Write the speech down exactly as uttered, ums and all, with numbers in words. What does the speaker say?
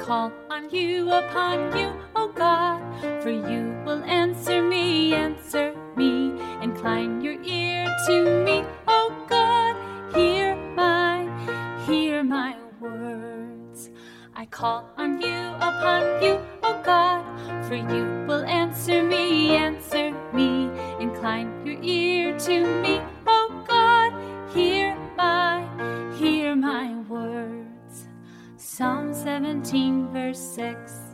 call on you, upon you, O God, for you will answer me, answer me. Incline your ear to me, O God, hear my, hear my words. I call on you, upon you, O God, for you will answer me, answer me. Incline your ear to me, O God, hear my, hear my words. Psalm seventeen, verse six.